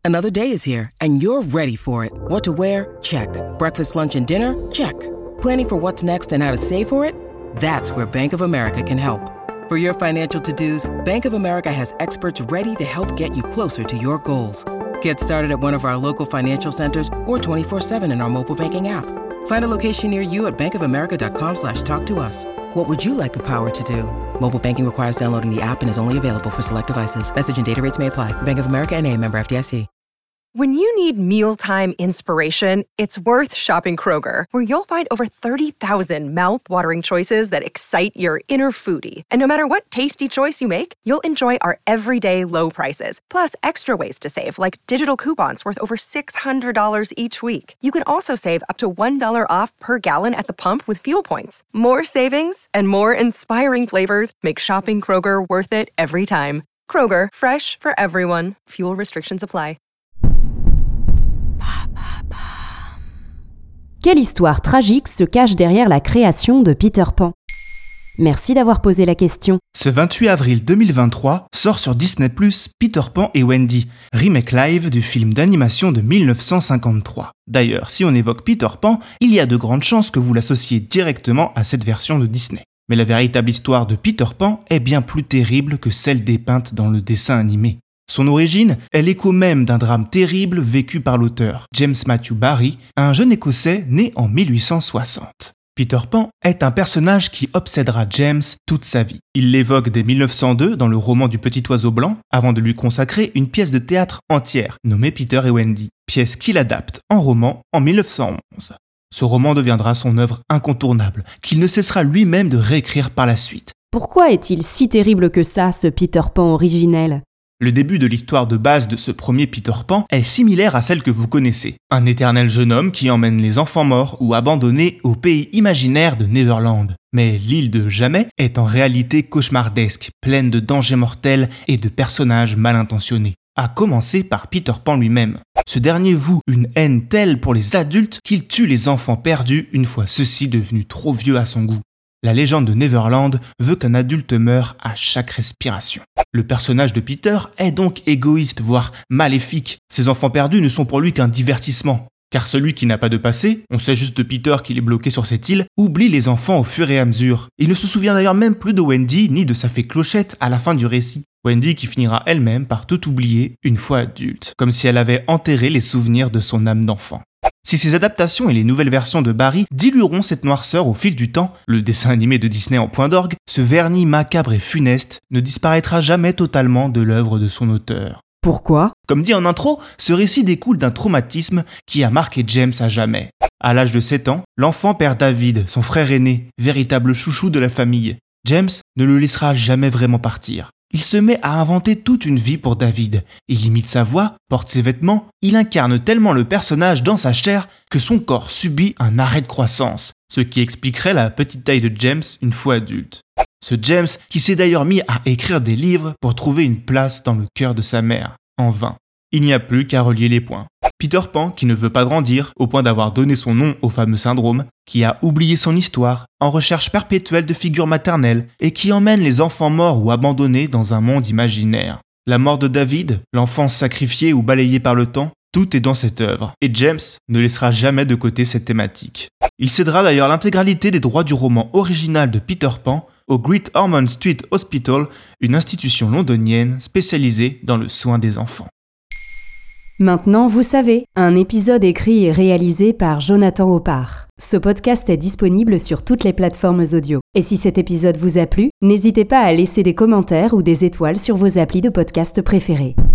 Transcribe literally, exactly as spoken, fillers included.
Another day is here, and you're ready for it. What to wear? Check. Breakfast, lunch, and dinner? Check. Planning for what's next and how to save for it? That's where Bank of America can help. For your financial to-dos, Bank of America has experts ready to help get you closer to your goals. Get started at one of our local financial centers or twenty-four seven in our mobile banking app. Find a location near you at bankofamerica.com slash talk to us. What would you like the power to do? Mobile banking requires downloading the app and is only available for select devices. Message and data rates may apply. Bank of America N A, member F D I C. When you need mealtime inspiration, it's worth shopping Kroger, where you'll find over thirty thousand mouth-watering choices that excite your inner foodie. And no matter what tasty choice you make, you'll enjoy our everyday low prices, plus extra ways to save, like digital coupons worth over six hundred dollars each week. You can also save up to one dollar off per gallon at the pump with fuel points. More savings and more inspiring flavors make shopping Kroger worth it every time. Kroger, fresh for everyone. Fuel restrictions apply. Quelle histoire tragique se cache derrière la création de Peter Pan ? Merci d'avoir posé la question. Ce vingt-huit avril deux mille vingt-trois sort sur Disney plus, Peter Pan et Wendy, remake live du film d'animation de dix-neuf cent cinquante-trois. D'ailleurs, si on évoque Peter Pan, il y a de grandes chances que vous l'associez directement à cette version de Disney. Mais la véritable histoire de Peter Pan est bien plus terrible que celle dépeinte dans le dessin animé. Son origine est l'écho même d'un drame terrible vécu par l'auteur, James Matthew Barrie, un jeune Écossais né en mille huit cent soixante. Peter Pan est un personnage qui obsédera James toute sa vie. Il l'évoque dès mille neuf cent deux dans le roman du Petit Oiseau Blanc, avant de lui consacrer une pièce de théâtre entière, nommée Peter et Wendy, pièce qu'il adapte en roman en mille neuf cent onze. Ce roman deviendra son œuvre incontournable, qu'il ne cessera lui-même de réécrire par la suite. Pourquoi est-il si terrible que ça, ce Peter Pan originel ? Le début de l'histoire de base de ce premier Peter Pan est similaire à celle que vous connaissez. Un éternel jeune homme qui emmène les enfants morts ou abandonnés au pays imaginaire de Neverland. Mais l'île de Jamais est en réalité cauchemardesque, pleine de dangers mortels et de personnages mal intentionnés. À commencer par Peter Pan lui-même. Ce dernier voue une haine telle pour les adultes qu'il tue les enfants perdus une fois ceux-ci devenus trop vieux à son goût. La légende de Neverland veut qu'un adulte meure à chaque respiration. Le personnage de Peter est donc égoïste, voire maléfique. Ses enfants perdus ne sont pour lui qu'un divertissement. Car celui qui n'a pas de passé, on sait juste de Peter qu'il est bloqué sur cette île, oublie les enfants au fur et à mesure. Il ne se souvient d'ailleurs même plus de Wendy ni de sa fée Clochette à la fin du récit. Wendy qui finira elle-même par tout oublier une fois adulte, comme si elle avait enterré les souvenirs de son âme d'enfant. Si ces adaptations et les nouvelles versions de Barrie dilueront cette noirceur au fil du temps, le dessin animé de Disney en point d'orgue, ce vernis macabre et funeste ne disparaîtra jamais totalement de l'œuvre de son auteur. Pourquoi ? Comme dit en intro, ce récit découle d'un traumatisme qui a marqué James à jamais. À l'âge de sept ans, l'enfant perd David, son frère aîné, véritable chouchou de la famille. James ne le laissera jamais vraiment partir. Il se met à inventer toute une vie pour David. Il imite sa voix, porte ses vêtements, il incarne tellement le personnage dans sa chair que son corps subit un arrêt de croissance, ce qui expliquerait la petite taille de James une fois adulte. Ce James qui s'est d'ailleurs mis à écrire des livres pour trouver une place dans le cœur de sa mère. En vain. Il n'y a plus qu'à relier les points. Peter Pan, qui ne veut pas grandir, au point d'avoir donné son nom au fameux syndrome, qui a oublié son histoire, en recherche perpétuelle de figures maternelles, et qui emmène les enfants morts ou abandonnés dans un monde imaginaire. La mort de David, l'enfance sacrifiée ou balayée par le temps, tout est dans cette œuvre, et James ne laissera jamais de côté cette thématique. Il cédera d'ailleurs l'intégralité des droits du roman original de Peter Pan au Great Ormond Street Hospital, une institution londonienne spécialisée dans le soin des enfants. Maintenant, vous savez, un épisode écrit et réalisé par Jonathan Oppard. Ce podcast est disponible sur toutes les plateformes audio. Et si cet épisode vous a plu, n'hésitez pas à laisser des commentaires ou des étoiles sur vos applis de podcast préférés.